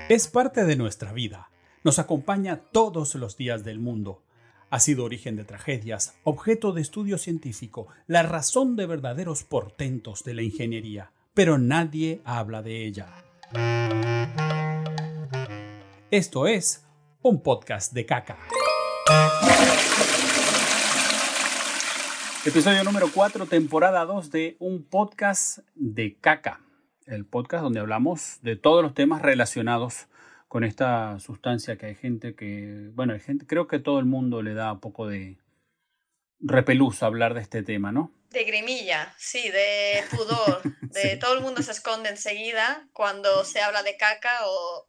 Es parte de nuestra vida. Nos acompaña todos los días del mundo. Ha sido origen de tragedias, objeto de estudio científico, la razón de verdaderos portentos de la ingeniería, pero nadie habla de ella. Esto es un podcast de caca. Episodio número 4, temporada 2 de un podcast de caca. El podcast donde hablamos de todos los temas relacionados con esta sustancia que hay gente que, creo que todo el mundo le da un poco de repelús a hablar de este tema, ¿no? De grimilla, sí, de pudor, Sí. todo el mundo se esconde enseguida cuando se habla de caca o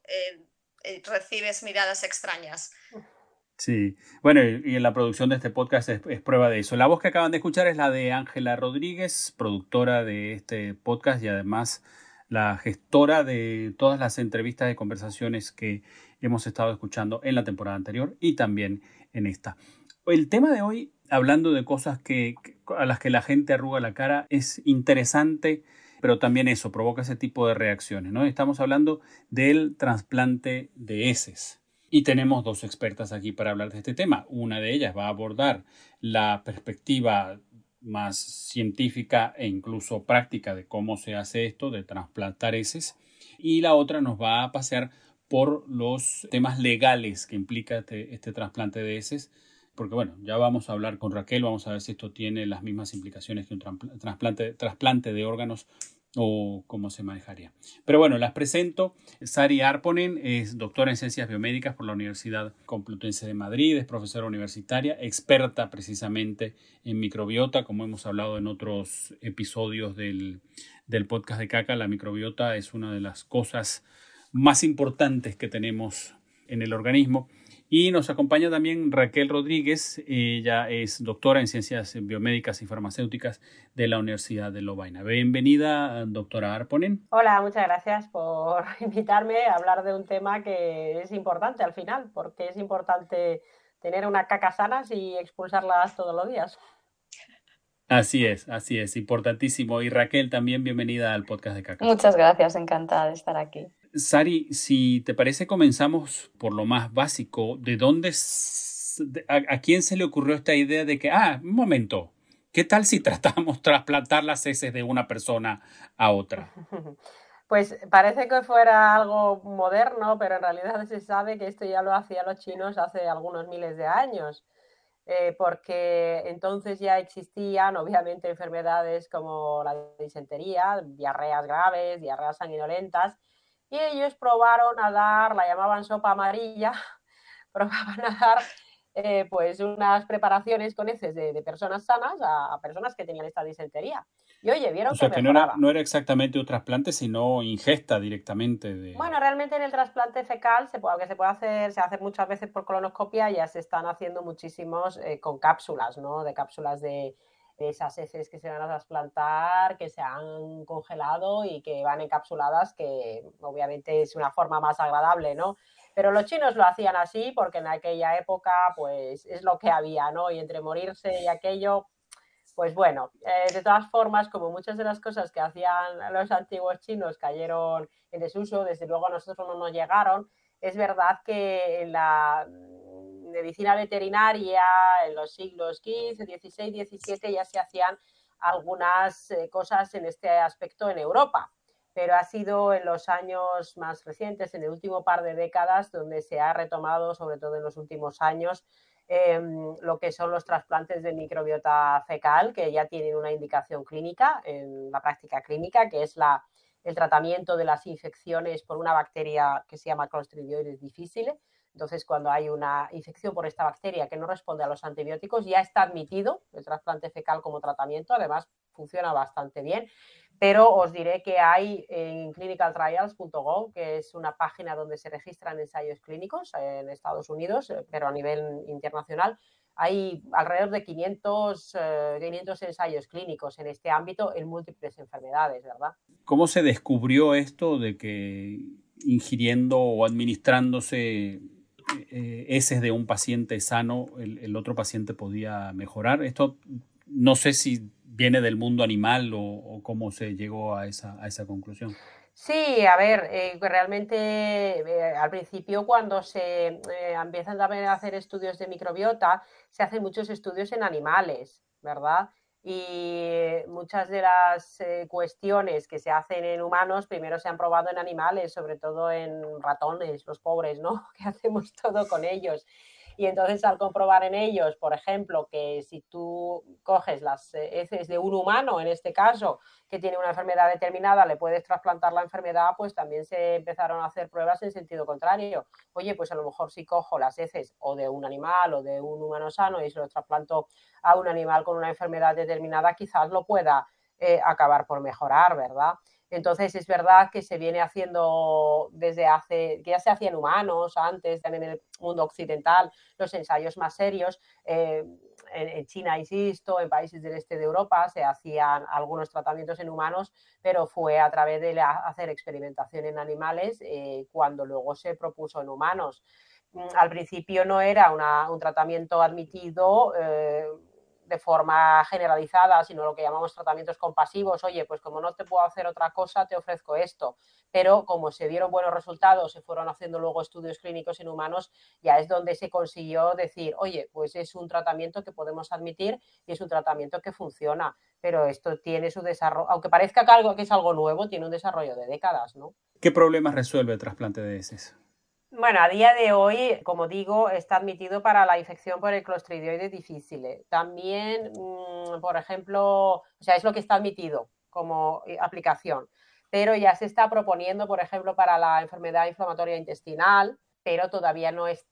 recibes miradas extrañas. Sí, bueno, y en la producción de este podcast es prueba de eso. La voz que acaban de escuchar es la de Ángela Rodríguez, productora de este podcast y además la gestora de todas las entrevistas y conversaciones que hemos estado escuchando en la temporada anterior y también en esta. El tema de hoy, hablando de cosas a las que la gente arruga la cara, es interesante, pero también eso provoca ese tipo de reacciones, ¿no? Estamos hablando del trasplante de heces. Y tenemos dos expertas aquí para hablar de este tema. Una de ellas va a abordar la perspectiva más científica e incluso práctica de cómo se hace esto, de trasplantar heces. Y la otra nos va a pasear por los temas legales que implica este trasplante de heces. Porque bueno, ya vamos a hablar con Raquel, vamos a ver si esto tiene las mismas implicaciones que un trasplante de órganos o cómo se manejaría. Pero bueno, las presento. Sari Arponen es doctora en Ciencias Biomédicas por la Universidad Complutense de Madrid, es profesora universitaria, experta precisamente en microbiota, como hemos hablado en otros episodios del podcast de caca. La microbiota es una de las cosas más importantes que tenemos en el organismo. Y nos acompaña también Raquel Rodríguez. Ella es doctora en Ciencias Biomédicas y Farmacéuticas de la Universidad de Lovaina. Bienvenida, doctora Arponen. Hola, muchas gracias por invitarme a hablar de un tema que es importante al final, porque es importante tener una caca sanas y expulsarlas todos los días. Así es, importantísimo. Y Raquel, también bienvenida al podcast de caca. Muchas gracias, encantada de estar aquí. Sari, si te parece, comenzamos por lo más básico. ¿De dónde, a quién se le ocurrió esta idea de que, un momento, ¿qué tal si tratamos de trasplantar las heces de una persona a otra? Pues parece que fuera algo moderno, pero en realidad se sabe que esto ya lo hacían los chinos hace algunos miles de años, porque entonces ya existían obviamente enfermedades como la disentería, diarreas graves, diarreas sanguinolentas, y ellos probaron a dar, la llamaban sopa amarilla, probaban a dar pues unas preparaciones con heces de personas sanas a personas que tenían esta disentería. Y oye, vieron O sea, que que mejoraba. no era exactamente un trasplante, sino ingesta directamente de... Bueno, realmente en el trasplante fecal, aunque se puede hacer, se hace muchas veces por colonoscopia, ya se están haciendo muchísimos con cápsulas, ¿no? De cápsulas de esas heces que se van a trasplantar, que se han congelado y que van encapsuladas, que obviamente es una forma más agradable, ¿no? Pero los chinos lo hacían así porque en aquella época, pues, es lo que había, ¿no? Y entre morirse y aquello, pues bueno, de todas formas, como muchas de las cosas que hacían los antiguos chinos cayeron en desuso, desde luego a nosotros no nos llegaron, es verdad que en la medicina veterinaria en los siglos XV, XVI, XVII ya se hacían algunas cosas en este aspecto en Europa, pero ha sido en los años más recientes, en el último par de décadas, donde se ha retomado, sobre todo en los últimos años, lo que son los trasplantes de microbiota fecal, que ya tienen una indicación clínica en la práctica clínica, que es el tratamiento de las infecciones por una bacteria que se llama Clostridioides difficile. Entonces, cuando hay una infección por esta bacteria que no responde a los antibióticos, ya está admitido el trasplante fecal como tratamiento. Además, funciona bastante bien. Pero os diré que hay en clinicaltrials.gov, que es una página donde se registran ensayos clínicos en Estados Unidos, pero a nivel internacional, hay alrededor de 500 ensayos clínicos en este ámbito en múltiples enfermedades, ¿verdad? ¿Cómo se descubrió esto de que ingiriendo o administrándose heces de un paciente sano, el otro paciente podía mejorar? Esto no sé si viene del mundo animal o cómo se llegó a esa conclusión. Sí, a ver, realmente al principio cuando se empiezan también a hacer estudios de microbiota, se hacen muchos estudios en animales, ¿verdad? Y muchas de las cuestiones que se hacen en humanos primero se han probado en animales, sobre todo en ratones, los pobres, ¿no? Que hacemos todo con ellos. Y entonces al comprobar en ellos, por ejemplo, que si tú coges las heces de un humano, en este caso, que tiene una enfermedad determinada, le puedes trasplantar la enfermedad, pues también se empezaron a hacer pruebas en sentido contrario. Oye, pues a lo mejor si cojo las heces o de un animal o de un humano sano y se lo trasplanto a un animal con una enfermedad determinada, quizás lo pueda acabar por mejorar, ¿verdad? Entonces es verdad que se viene haciendo desde hace, que ya se hacía en humanos antes, también en el mundo occidental, los ensayos más serios. En China, insisto, en países del este de Europa se hacían algunos tratamientos en humanos, pero fue a través de hacer experimentación en animales cuando luego se propuso en humanos. Al principio no era un tratamiento admitido de forma generalizada, sino lo que llamamos tratamientos compasivos. Oye, pues como no te puedo hacer otra cosa, te ofrezco esto. Pero como se vieron buenos resultados, se fueron haciendo luego estudios clínicos en humanos, ya es donde se consiguió decir, oye, pues es un tratamiento que podemos admitir y es un tratamiento que funciona. Pero esto tiene su desarrollo, aunque parezca que es algo nuevo, tiene un desarrollo de décadas, ¿no? ¿Qué problemas resuelve el trasplante de heces? Bueno, a día de hoy, como digo, está admitido para la infección por el Clostridioides difficile. También, por ejemplo, o sea, es lo que está admitido como aplicación, pero ya se está proponiendo, por ejemplo, para la enfermedad inflamatoria intestinal, pero todavía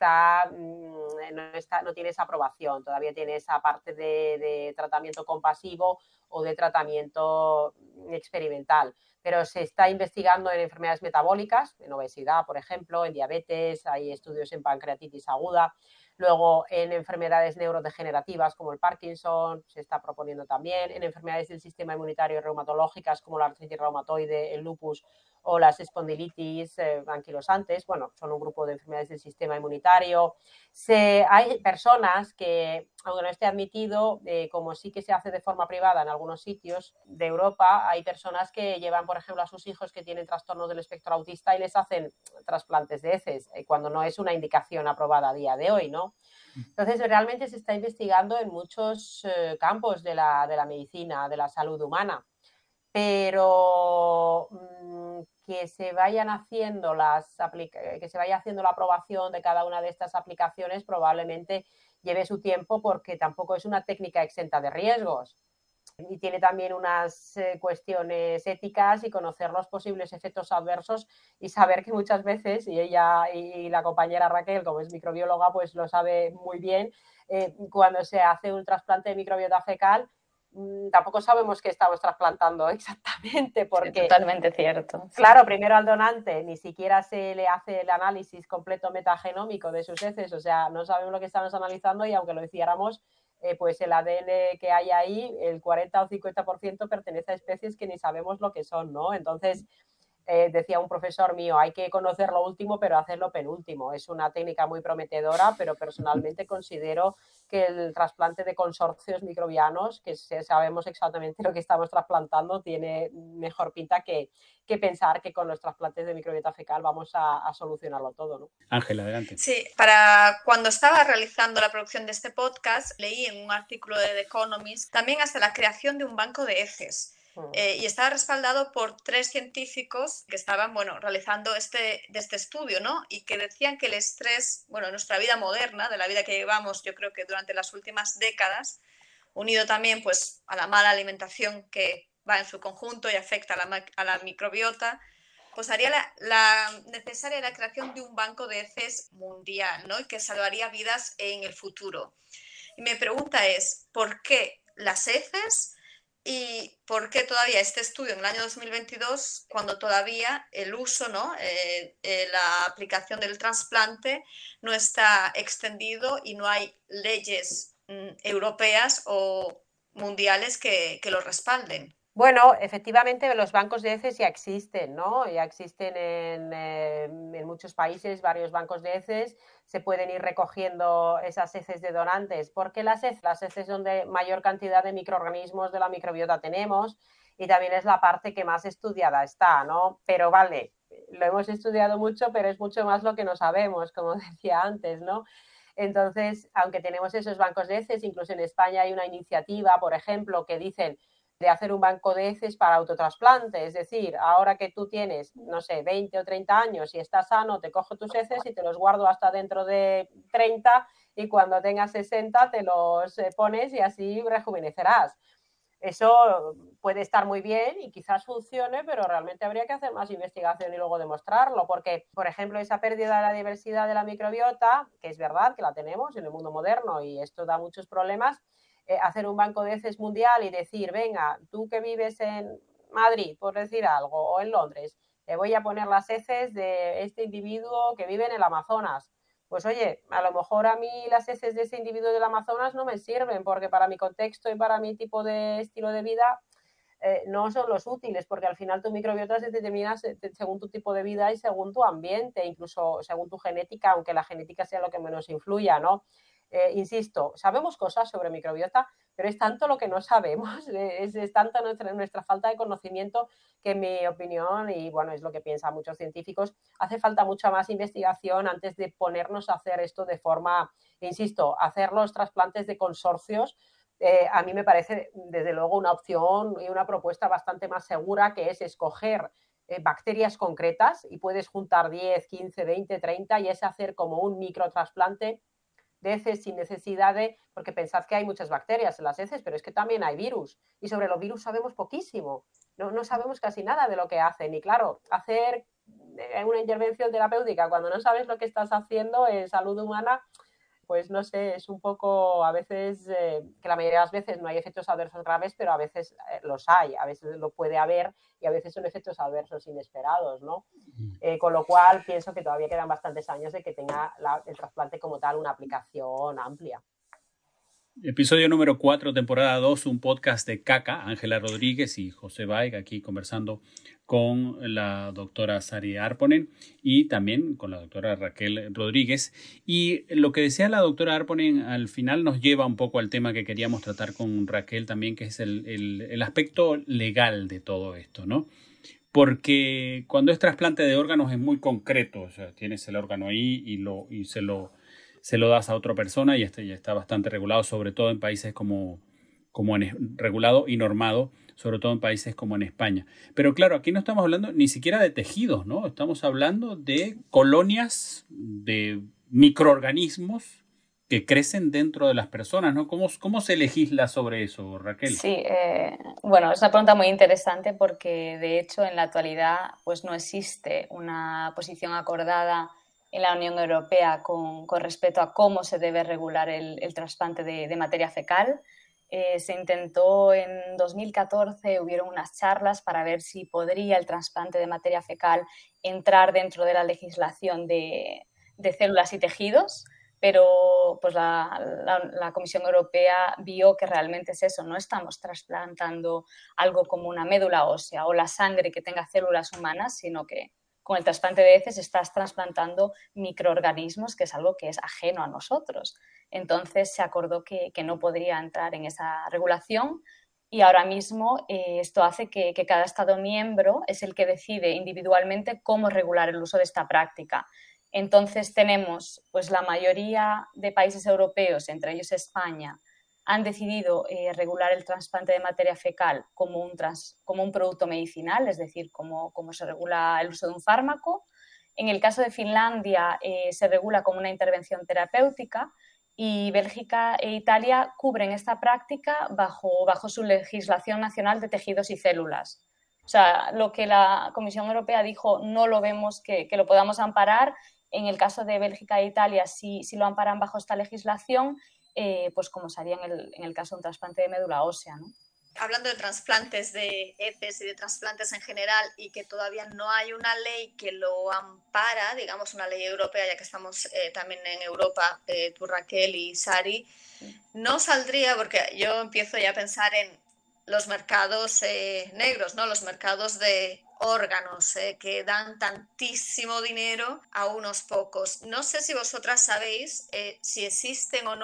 no tiene esa aprobación, todavía tiene esa parte de tratamiento compasivo o de tratamiento experimental, pero se está investigando en enfermedades metabólicas, en obesidad, por ejemplo, en diabetes, hay estudios en pancreatitis aguda. Luego, en enfermedades neurodegenerativas como el Parkinson, se está proponiendo también. En enfermedades del sistema inmunitario reumatológicas como la artritis reumatoide, el lupus o las espondilitis anquilosantes. Bueno, son un grupo de enfermedades del sistema inmunitario. Hay personas que, aunque no esté admitido, como sí que se hace de forma privada en algunos sitios de Europa, hay personas que llevan, por ejemplo, a sus hijos que tienen trastornos del espectro autista y les hacen trasplantes de heces, cuando no es una indicación aprobada a día de hoy, ¿no? Entonces, realmente se está investigando en muchos campos de la medicina, de la salud humana, pero que se vayan haciendo que se vaya haciendo la aprobación de cada una de estas aplicaciones probablemente lleve su tiempo porque tampoco es una técnica exenta de riesgos y tiene también unas cuestiones éticas y conocer los posibles efectos adversos y saber que muchas veces, y ella y la compañera Raquel, como es microbióloga, pues lo sabe muy bien, cuando se hace un trasplante de microbiota fecal, tampoco sabemos qué estamos trasplantando exactamente, porque sí, totalmente cierto. Sí. claro, primero al donante ni siquiera se le hace el análisis completo metagenómico de sus heces, o sea, no sabemos lo que estamos analizando y aunque lo hiciéramos, pues el ADN que hay ahí, el 40 o 50% pertenece a especies que ni sabemos lo que son, ¿no? Entonces, decía un profesor mío, hay que conocer lo último pero hacerlo penúltimo. Es una técnica muy prometedora, pero personalmente considero que el trasplante de consorcios microbianos, que sabemos exactamente lo que estamos trasplantando, tiene mejor pinta que pensar que con los trasplantes de microbiota fecal vamos a solucionarlo todo, ¿no? Ángela, adelante. Sí, para cuando estaba realizando la producción de este podcast, leí en un artículo de The Economist también hasta la creación de un banco de heces. Y estaba respaldado por 3 científicos que estaban, bueno, realizando este estudio, ¿no? Y que decían que el estrés, bueno, en nuestra vida moderna, de la vida que llevamos, yo creo que durante las últimas décadas, unido también, pues, a la mala alimentación que va en su conjunto y afecta a la microbiota, pues haría la necesaria la creación de un banco de heces mundial, ¿no? Y que salvaría vidas en el futuro. Y mi pregunta es, ¿por qué las heces y por qué todavía este estudio en el año 2022, cuando todavía el uso, ¿no? La aplicación del trasplante no está extendido y no hay leyes europeas o mundiales que lo respalden? Bueno, efectivamente los bancos de heces ya existen, ¿no? Ya existen en muchos países varios bancos de heces, se pueden ir recogiendo esas heces de donantes, porque las heces donde mayor cantidad de microorganismos de la microbiota tenemos y también es la parte que más estudiada está, ¿no? Pero vale, lo hemos estudiado mucho, pero es mucho más lo que no sabemos, como decía antes, ¿no? Entonces, aunque tenemos esos bancos de heces, incluso en España hay una iniciativa, por ejemplo, que dicen de hacer un banco de heces para autotrasplante, es decir, ahora que tú tienes, no sé, 20 o 30 años y estás sano, te cojo tus heces y te los guardo hasta dentro de 30 y cuando tengas 60 te los pones y así rejuvenecerás. Eso puede estar muy bien y quizás funcione, pero realmente habría que hacer más investigación y luego demostrarlo, porque, por ejemplo, esa pérdida de la diversidad de la microbiota, que es verdad que la tenemos en el mundo moderno y esto da muchos problemas, hacer un banco de heces mundial y decir, venga, tú que vives en Madrid, por decir algo, o en Londres, te voy a poner las heces de este individuo que vive en el Amazonas. Pues oye, a lo mejor a mí las heces de ese individuo del Amazonas no me sirven porque para mi contexto y para mi tipo de estilo de vida no son los útiles, porque al final tu microbiota se determina según tu tipo de vida y según tu ambiente, incluso según tu genética, aunque la genética sea lo que menos influya, ¿no? Insisto, sabemos cosas sobre microbiota, pero es tanto lo que no sabemos, es tanta nuestra falta de conocimiento que en mi opinión, y bueno, es lo que piensan muchos científicos, hace falta mucha más investigación antes de ponernos a hacer esto de forma, insisto, hacer los trasplantes de consorcios. A mí me parece desde luego una opción y una propuesta bastante más segura, que es escoger bacterias concretas y puedes juntar 10, 15, 20, 30 y es hacer como un microtrasplante de heces sin necesidad de, porque pensad que hay muchas bacterias en las heces, pero es que también hay virus y sobre los virus sabemos poquísimo, no sabemos casi nada de lo que hacen y claro, hacer una intervención terapéutica cuando no sabes lo que estás haciendo en salud humana, pues no sé, es un poco a veces, que la mayoría de las veces no hay efectos adversos graves, pero a veces los hay, a veces lo puede haber y a veces son efectos adversos inesperados, ¿no? Con lo cual pienso que todavía quedan bastantes años de que tenga el trasplante como tal una aplicación amplia. Episodio número 4, temporada 2, un podcast de Caca, Ángela Rodríguez y José Baig, aquí conversando con la doctora Sari Arponen y también con la doctora Raquel Rodríguez. Y lo que decía la doctora Arponen al final nos lleva un poco al tema que queríamos tratar con Raquel también, que es el aspecto legal de todo esto, ¿no? Porque cuando es trasplante de órganos es muy concreto, o sea, tienes el órgano ahí y se lo das a otra persona y ya está bastante regulado, sobre todo en países regulado y normado, sobre todo en países como en España. Pero claro, aquí no estamos hablando ni siquiera de tejidos, ¿no? Estamos hablando de colonias de microorganismos que crecen dentro de las personas, ¿no? ¿Cómo se legisla sobre eso, Raquel? Sí, bueno, es una pregunta muy interesante porque de hecho en la actualidad pues no existe una posición acordada en la Unión Europea con respecto a cómo se debe regular el trasplante de materia fecal. Se intentó en 2014, hubieron unas charlas para ver si podría el trasplante de materia fecal entrar dentro de la legislación de células y tejidos, pero pues la Comisión Europea vio que realmente es eso, no estamos trasplantando algo como una médula ósea o la sangre que tenga células humanas, sino que con el trasplante de heces estás trasplantando microorganismos, que es algo que es ajeno a nosotros. Entonces se acordó que no podría entrar en esa regulación y ahora mismo esto hace que cada Estado miembro es el que decide individualmente cómo regular el uso de esta práctica. Entonces tenemos, pues la mayoría de países europeos, entre ellos España, han decidido regular el trasplante de materia fecal como un producto medicinal, es decir, como se regula el uso de un fármaco. En el caso de Finlandia se regula como una intervención terapéutica y Bélgica e Italia cubren esta práctica bajo su legislación nacional de tejidos y células. O sea, lo que la Comisión Europea dijo no lo vemos que lo podamos amparar. En el caso de Bélgica e Italia sí lo amparan bajo esta legislación, pues como se haría en el caso de un trasplante de médula ósea, ¿no? Hablando de trasplantes de heces y de trasplantes en general y que todavía no hay una ley que lo ampara, digamos una ley europea, ya que estamos también en Europa, tú Raquel y Sari, no saldría, porque yo empiezo ya a pensar en los mercados negros, ¿no? Los mercados de órganos que dan tantísimo dinero a unos pocos. No sé si vosotras sabéis si existen o no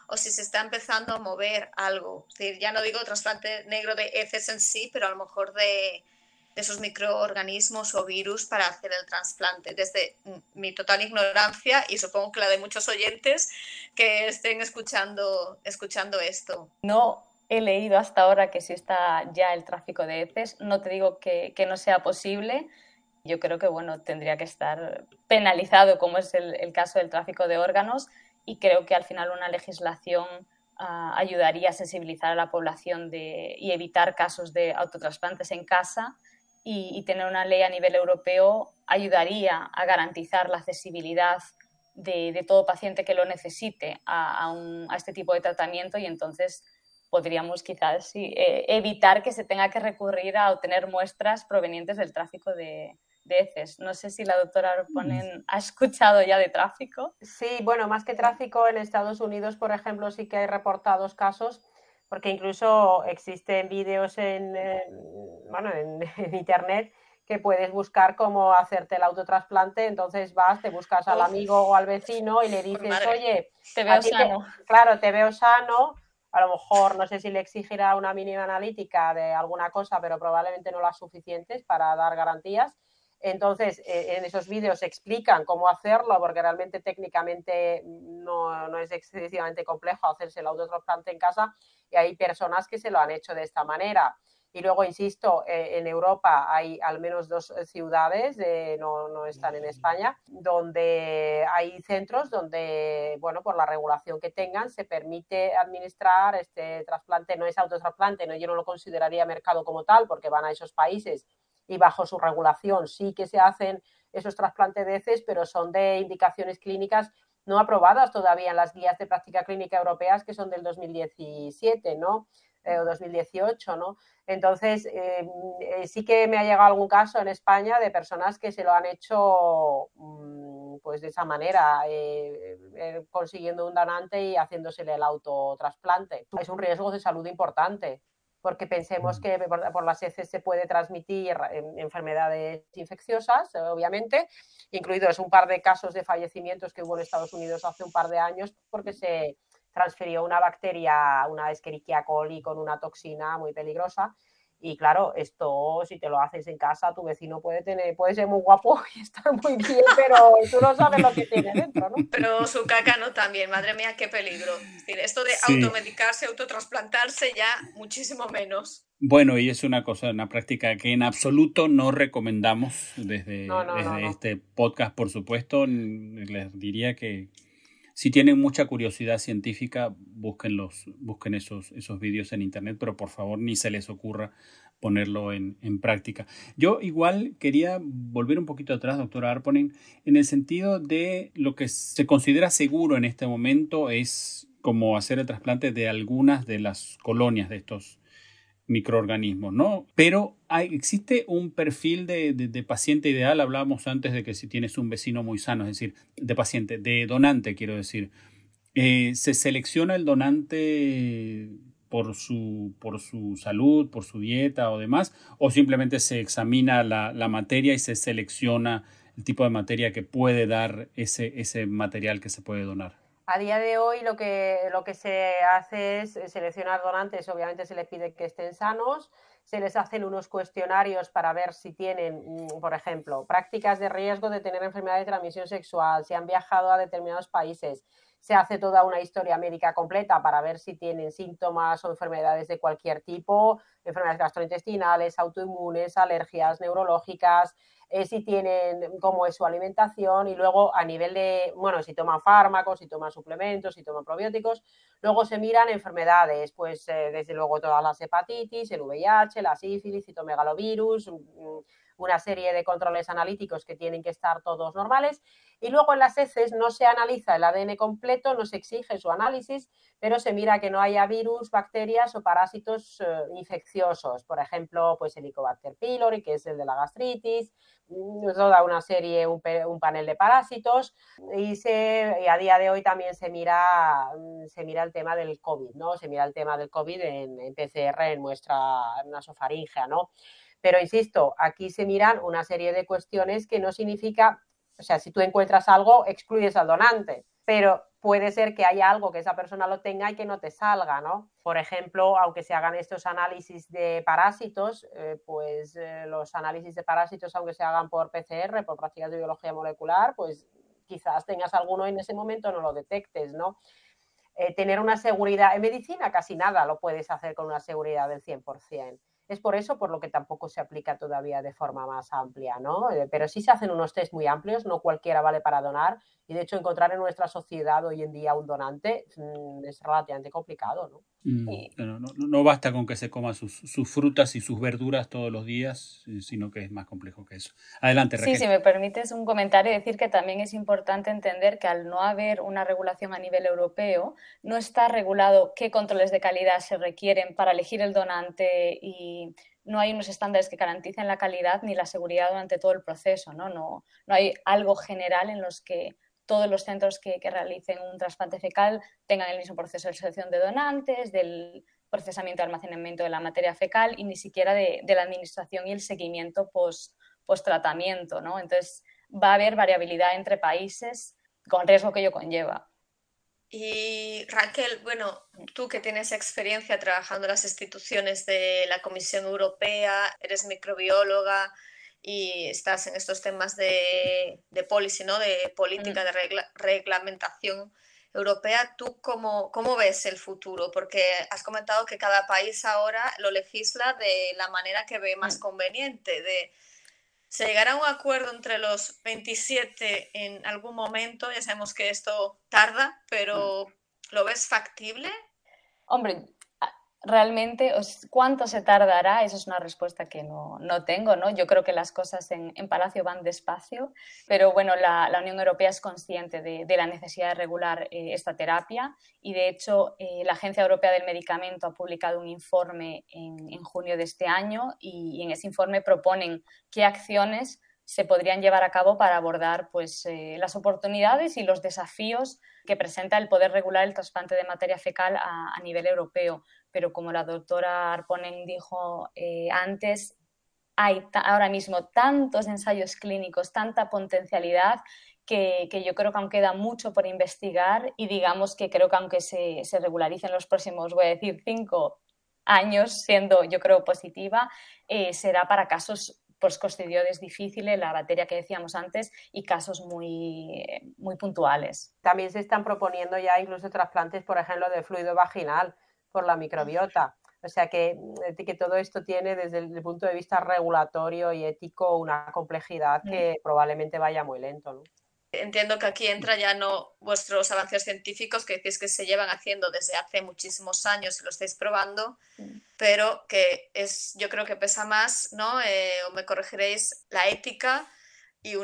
o si se está empezando a mover algo. Es decir, ya no digo trasplante negro de heces en sí, pero a lo mejor de esos microorganismos o virus para hacer el trasplante. Desde mi total ignorancia, y supongo que la de muchos oyentes que estén escuchando esto. No he leído hasta ahora que si está ya el tráfico de heces. No te digo que no sea posible. Yo creo que bueno, tendría que estar penalizado, como es el caso del tráfico de órganos, y creo que al final una legislación ayudaría a sensibilizar a la población y evitar casos de autotrasplantes en casa, y tener una ley a nivel europeo ayudaría a garantizar la accesibilidad de todo paciente que lo necesite a este tipo de tratamiento, y entonces podríamos quizás sí, evitar que se tenga que recurrir a obtener muestras provenientes del tráfico de heces. No sé si la doctora Arponen ha escuchado ya de tráfico. Sí, bueno, más que tráfico, en Estados Unidos, por ejemplo, sí que hay reportados casos, porque incluso existen vídeos bueno, en Internet que puedes buscar cómo hacerte el autotrasplante. Entonces vas, te buscas al amigo o al vecino y le dices, oye, te veo sano. Claro, te veo sano. A lo mejor no sé si le exigirá una mínima analítica de alguna cosa, pero probablemente no las suficientes para dar garantías. Entonces, en esos vídeos explican cómo hacerlo, porque realmente técnicamente no es excesivamente complejo hacerse el autotrasplante en casa, y hay personas que se lo han hecho de esta manera. Y luego, insisto, en Europa hay al menos 2 ciudades, no están en España, donde hay centros donde, bueno, por la regulación que tengan, se permite administrar este trasplante. No es autotrasplante, no, yo no lo consideraría mercado como tal, porque van a esos países y bajo su regulación sí que se hacen esos trasplantes de heces, pero son de indicaciones clínicas no aprobadas todavía en las guías de práctica clínica europeas, que son del 2017, ¿no? O 2018, ¿no? Entonces, sí que me ha llegado algún caso en España de personas que se lo han hecho pues de esa manera, consiguiendo un donante y haciéndosele el autotrasplante. Es un riesgo de salud importante, porque pensemos que por las heces se puede transmitir enfermedades infecciosas, obviamente, incluidos un par de casos de fallecimientos que hubo en Estados Unidos hace un par de años porque se transfirió una bacteria, una Escherichia coli con una toxina muy peligrosa. Y claro, esto si te lo haces en casa, tu vecino puede ser muy guapo y estar muy bien, pero tú no sabes lo que tiene dentro, ¿no? Pero su caca no también, madre mía, qué peligro. Es decir, esto de automedicarse, autotrasplantarse, ya muchísimo menos. Bueno, y es una cosa, una práctica que en absoluto no recomendamos desde No. este podcast, por supuesto. Les diría que si tienen mucha curiosidad científica, busquen esos vídeos en internet, pero por favor ni se les ocurra ponerlo en práctica. Yo igual quería volver un poquito atrás, doctora Arponen, en el sentido de lo que se considera seguro en este momento es como hacer el trasplante de algunas de las colonias de estos microorganismos, ¿no? Pero existe un perfil de paciente ideal. Hablábamos antes de que si tienes un vecino muy sano, es decir, de paciente, de donante, quiero decir. ¿Se selecciona el donante por su salud, por su dieta o demás? ¿O simplemente se examina la materia y se selecciona el tipo de materia que puede dar ese material que se puede donar? A día de hoy lo que se hace es seleccionar donantes. Obviamente se les pide que estén sanos, se les hacen unos cuestionarios para ver si tienen, por ejemplo, prácticas de riesgo de tener enfermedad de transmisión sexual, si han viajado a determinados países. Se hace toda una historia médica completa para ver si tienen síntomas o enfermedades de cualquier tipo, enfermedades gastrointestinales, autoinmunes, alergias neurológicas, si tienen cómo es su alimentación, y luego a nivel de, bueno, si toman fármacos, si toman suplementos, si toman probióticos. Luego se miran enfermedades, pues desde luego todas las hepatitis, el VIH, la sífilis, citomegalovirus, una serie de controles analíticos que tienen que estar todos normales. Y luego en las heces no se analiza el ADN completo, no se exige su análisis, pero se mira que no haya virus, bacterias o parásitos infecciosos. Por ejemplo, pues el Helicobacter pylori, que es el de la gastritis, toda una serie, un panel de parásitos, y a día de hoy también se mira el tema del COVID, ¿no? Se mira el tema del COVID en PCR, en muestra nasofaríngea, ¿no? Pero insisto, aquí se miran una serie de cuestiones que no significa, o sea, si tú encuentras algo, excluyes al donante, pero puede ser que haya algo que esa persona lo tenga y que no te salga, ¿no? Por ejemplo, aunque se hagan estos análisis de parásitos, los análisis de parásitos, aunque se hagan por PCR, por prácticas de biología molecular, pues quizás tengas alguno y en ese momento no lo detectes, ¿no? Tener una seguridad, en medicina casi nada lo puedes hacer con una seguridad del 100%. Es por eso por lo que tampoco se aplica todavía de forma más amplia, ¿no? Pero sí se hacen unos test muy amplios, no cualquiera vale para donar, y de hecho encontrar en nuestra sociedad hoy en día un donante es relativamente complicado, ¿no? No basta con que se coma sus frutas y sus verduras todos los días, sino que es más complejo que eso. Adelante, Raquel. Sí, si me permites un comentario, decir que también es importante entender que al no haber una regulación a nivel europeo, no está regulado qué controles de calidad se requieren para elegir el donante y no hay unos estándares que garanticen la calidad ni la seguridad durante todo el proceso, ¿no? No hay algo general en los que todos los centros que realicen un trasplante fecal tengan el mismo proceso de selección de donantes, del procesamiento y almacenamiento de la materia fecal y ni siquiera de la administración y el seguimiento post-tratamiento, ¿no? Entonces va a haber variabilidad entre países con el riesgo que ello conlleva. Y Raquel, bueno, tú que tienes experiencia trabajando en las instituciones de la Comisión Europea, eres microbióloga y estás en estos temas de policy, ¿no? De política de reglamentación europea, ¿tú cómo ves el futuro? Porque has comentado que cada país ahora lo legisla de la manera que ve más conveniente. ¿Se llegará a un acuerdo entre los 27 en algún momento? Ya sabemos que esto tarda, pero ¿lo ves factible? Hombre, realmente, ¿cuánto se tardará? Esa es una respuesta que no tengo, ¿no? Yo creo que las cosas en Palacio van despacio, pero bueno, la Unión Europea es consciente de la necesidad de regular esta terapia y de hecho la Agencia Europea del Medicamento ha publicado un informe en junio de este año y en ese informe proponen qué acciones se podrían llevar a cabo para abordar pues, las oportunidades y los desafíos que presenta el poder regular el trasplante de materia fecal a nivel europeo. Pero como la doctora Arponen dijo antes, hay ahora mismo tantos ensayos clínicos, tanta potencialidad que yo creo que aún queda mucho por investigar y digamos que creo que aunque se regularice en los próximos, voy a decir, 5 años, siendo yo creo positiva, será para casos postcostidioides difíciles, la bacteria que decíamos antes, y casos muy, muy puntuales. También se están proponiendo ya incluso trasplantes, por ejemplo, de fluido vaginal por la microbiota. O sea que todo esto tiene desde el punto de vista regulatorio y ético una complejidad que probablemente vaya muy lento, ¿no? Entiendo que aquí entra ya no vuestros avances científicos que decís que se llevan haciendo desde hace muchísimos años y lo estáis probando, pero que yo creo que pesa más, ¿no? O me corregiréis, la ética y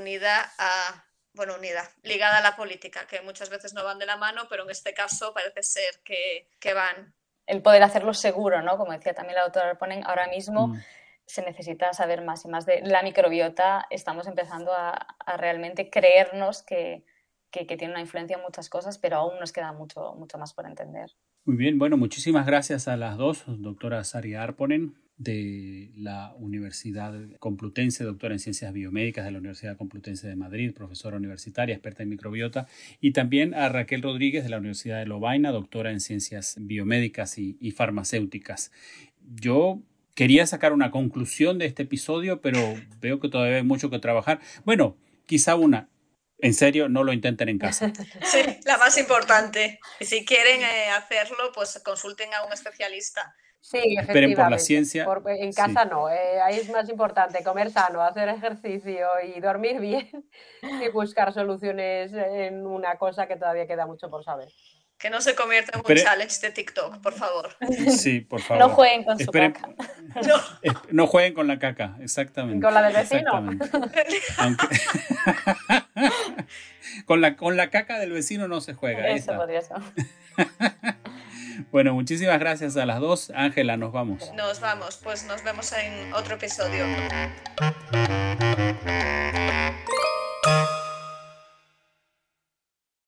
ligada a la política, que muchas veces no van de la mano, pero en este caso parece ser que van. El poder hacerlo seguro, ¿no? Como decía también la doctora Arponen, ahora mismo se necesita saber más y más de la microbiota. Estamos empezando a realmente creernos que tiene una influencia en muchas cosas, pero aún nos queda mucho más por entender. Muy bien, bueno, muchísimas gracias a las dos, doctora Saria Arponen de la Universidad Complutense, doctora en Ciencias Biomédicas de la Universidad Complutense de Madrid, profesora universitaria, experta en microbiota, y también a Raquel Rodríguez de la Universidad de Lovaina, doctora en Ciencias Biomédicas y Farmacéuticas. Yo quería sacar una conclusión de este episodio, pero veo que todavía hay mucho que trabajar. Bueno, quizá una. En serio, no lo intenten en casa. Sí, la más importante. Y si quieren hacerlo, pues consulten a un especialista. Sí, efectivamente. Esperen por la ciencia. En casa no, ahí es más importante comer sano, hacer ejercicio y dormir bien que buscar soluciones en una cosa que todavía queda mucho por saber. Que no se convierta en un challenge de TikTok, por favor. Sí, por favor. No jueguen con su caca. No jueguen con la caca, exactamente. ¿Y con la del vecino? Aunque... con la caca del vecino no se juega. Eso podría ser. Bueno, muchísimas gracias a las dos. Ángela, nos vamos. Nos vamos, pues nos vemos en otro episodio.